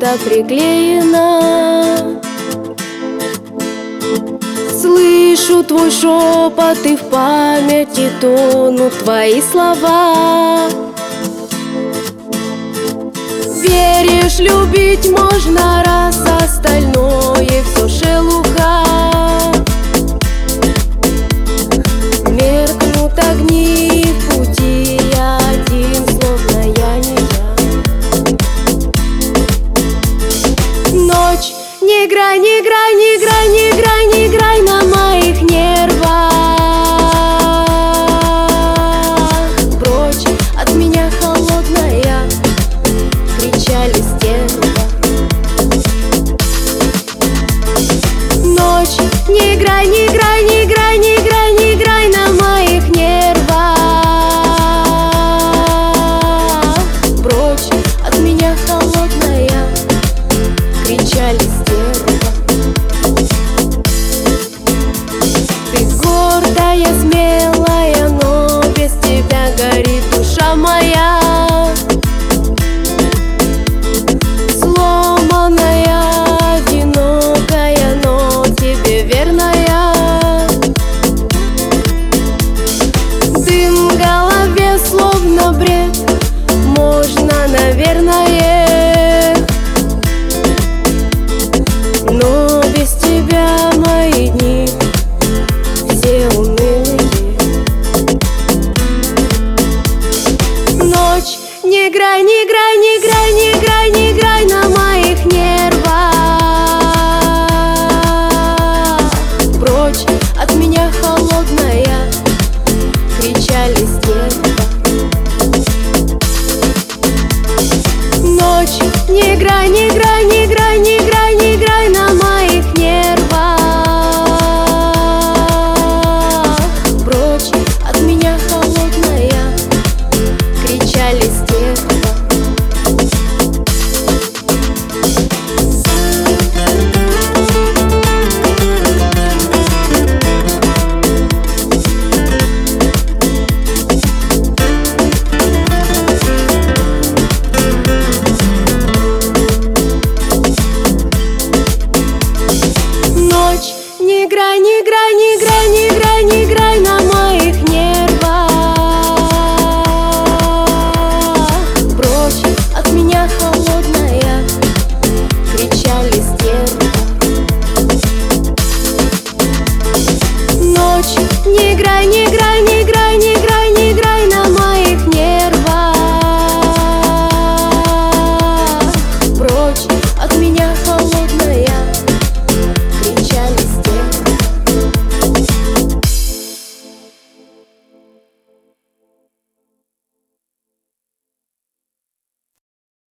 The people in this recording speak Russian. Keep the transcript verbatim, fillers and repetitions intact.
чем-то приклеена. Слышу твой шепот, и в памяти тонут твои слова. Веришь, любить можно, раз остальное все шелуха. Меркнут огни в пути, я один, словно я не я. Ночь, не играй, не играй, не играй, не играй, не играй на моих нервах. Прочь от меня, холодная, кричали стерва. Ночь, не играй, не играй, не играй, не играй, не играй на моих нервах. Прочь от меня, холодная, кричали стерва. Ты гордая, смелая, но без тебя горит душа моя. Сломанная, одинокая, но тебе верная. Дым в голове, словно бред, можно, наверное, но без тебя мои дни все унылые. Ночь, не играй, не играй, не играй, не играй, не играй на моих нервах. Прочь от меня, холодная, кричали стерва. Ночь, не играй, не играй, не играй, не играй, не играй на моих нервах. Прочь от меня, холодная, кричали стерва. Ночь, не играй, не играй, не играй, не играй, не играй на моих нервах. Прочь от меня, холодная, кричали стерва. Ночь, не играй, не